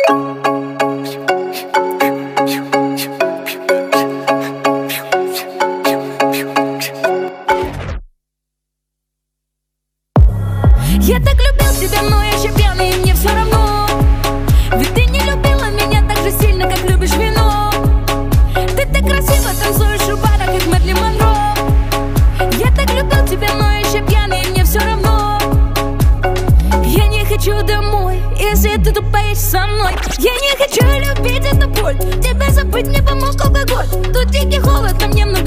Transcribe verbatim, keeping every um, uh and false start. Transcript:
Я так любил тебя, но я еще пьяный, и мне все равно. Ведь ты не любила меня так же сильно, как любишь вино. Ты так красиво танцуешь у бара, как Мэрилин Монро. Я так любил тебя, но я еще пьяный, и мне все равно. Я не хочу домой, если ты тут поедешь со мной. Я не хочу любить эту боль, тебя забыть мне помог алкоголь. Тут дикий холод, а мне много